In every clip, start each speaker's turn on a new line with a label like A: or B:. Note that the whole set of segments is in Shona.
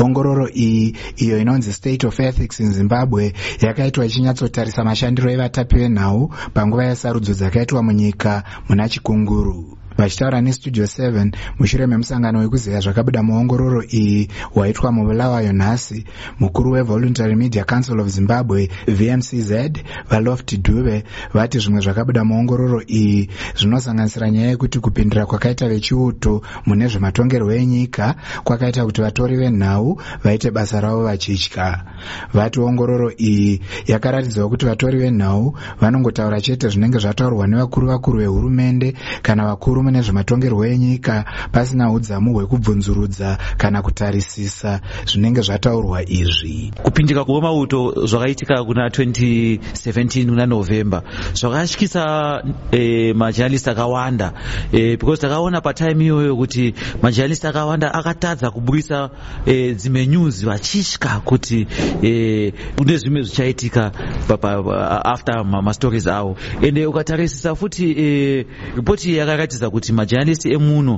A: Ongororo iyi iyo inonzi State of Ethics in Zimbabwe yakaitwa ichinyatsotarisa mashandiro evatapi venhau panguva yesarudzo dzakaitwa munyika muna chikunguru. Vachitaura neStudio 7 mushure memusangano wekuzeya zvakabuda muongororo iyi waitwa muBulawayo nhasi, mukuru weVoluntary Media Council of Zimbabwe VMCZ vaLofty Dube vati zvimwe zvakabuda muongororo iyi zvinosanganisira nyaya yekuti kupindira kwakaita vechiuto mune zvematongerwo enyika kwakaita kuti vatori venhau vaite basa ravo vachitya. Vati ongororo iyi yakaratidzawo kuti vatori venhau vanongotaura chete zvinenge zvataurwa nevakuru vehurumende kana vakuru mune zvematongerwo enyika pasina udzamu hwekubvunzurudza kana kutarisisa zvinenge zvataurwa izvi.
B: Kupindika kwemauto zvakaitika kuna 2017 kuna November zvakatyisa majournalist akawanda, because takaona patime iyoyo kuti majournalist akawanda akatadza kubudisa dzimwe news vachitya kuti kune zvimwe zvichaitika after stories awo. Ende ukatarisisa futi ripoti yakaratidza kuti majournalist emuno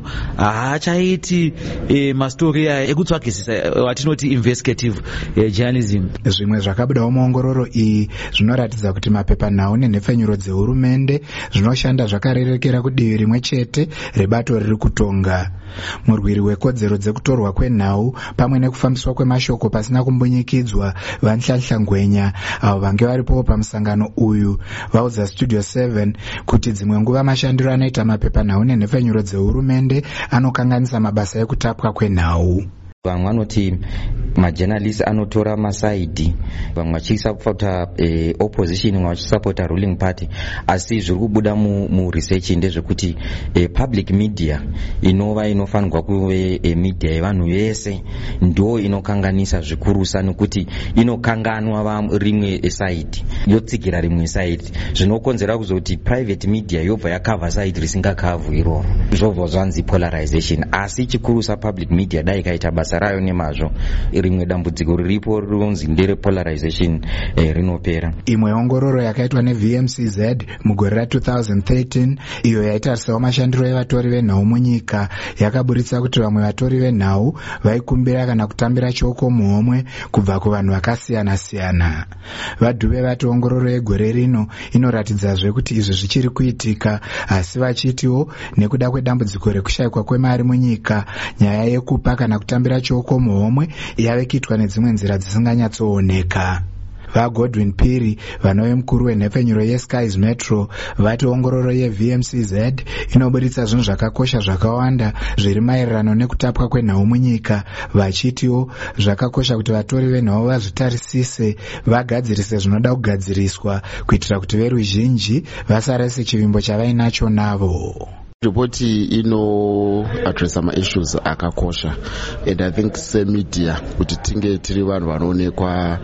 B: haachaiti mastori ekutsvagisisa watinoti investigative journalism.
A: Zvimwe zvakabudawo muongororo iyi zvinoratidza kuti mapepanhau nenhepfenyuro dzehurumende zvinoshanda zvakarerekera kudivi rimwe chete rebato riri kutonga. Murwiri wekodzero dzekutorwa kwenhau pamwe nekufambiswa kwemashoko pasina kumbunyikidzwa vaNhlanhla Ngwenya avo vange varipo pamusangano uyu vaudza Studio 7 kuti dzimwe nguva mashandiro anoita mapepanhau nenhepfenyuro dzehurumende anokanganisa mabasa ekutapwa kwenhau.
C: Vamwe vanoti majournalist anotora masaidi, vamwe vachisapota opposition, vamwe vachisapota ruling party, asi zviri kubuda muresearch ndezvekuti public media inova inofanirwa kuve media yevanhu vese ndo inokanganisa zvikurusa nekuti inokanganwa rimwe side yotsigira rimwe side, zvinokonzera kuzoti private media yobva yakavha side risingakavhu iroro, zvobva zvanzi polarization. Asi chikurusa public media dai kaita basa rayo nemazvo, rimwe dambudziko riripo rinonzi ndere polarization rinopera.
A: Imwe ongororo yakaitwa neVMCZ mugore ra2013 iyo yaitarisawo mashandiro evatori venhau munyika yakaburitsa kuti vamwe vatori venhau vaikumbira kana kutambira choko muhomwe kubva kuvanhu vakasiyana siyana. Vadhuve vati ongororo yegore rino inoratidzazve kuti izvi zvichiri kuitika, asi vachitiwo nekuda kwedambudziko rekushayikwa kwemari munyika, nyaya yekupa kana kutambira choko muhomwe yave kuitwa nedzimwe nzira dzisinganyatsooneka. VaGodwin Piri vanove mukuru wenhepfenyuro yeSkies Metro vati ongororo yeVMCZ inoburitsa zvinhu zvakakosha zvakawanda zviri maererano nekutapwa kwenhau munyika, vachitiwo zvakakosha kuti vatori venhau vazvitarisise vagadzirise zvinoda kugadziriswa kuitira kuti veruzhinji vasarese chivimbo chavainacho navo.
D: Ripoti ino-addressa ma-issues akakosha, and I think semedia kuti tinge tiri vanhu vanoonekwa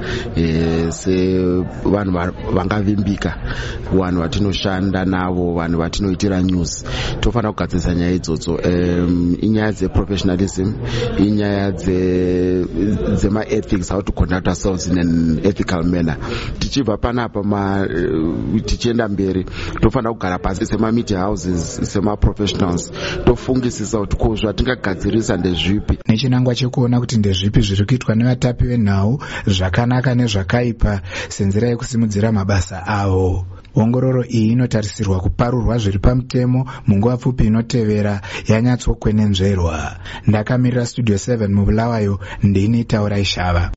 D: sevanhu vangavimbika, vanhu vatinoshanda navo, vanhu vatinoitira news, tofanira kugadzirisa nyaya idzodzo. Inyaya dzeprofessionalism, inyaya dzema-ethics, how to conduct ourselves in an ethical manner. Tichibva panapa tichienda mberi tofanira kugara pasi sema-media houses, professionals tofungisisa kuti ko zvatingagadzirisa ndezvipi.
A: Nechinangwa chekuona kuti ndezvipi zviri kuitwa nevatapi venhau zvakanaka nezvakaipa senzira yekusimudzira mabasa avo. Ongororo iyi inotarisirwa kuparurwa zviri pamutemo munguva pfupi inotevera yanyatsokwenenzverwa. Ndakamirira Studio 7 muBulawayo, ndini Taura Ishava.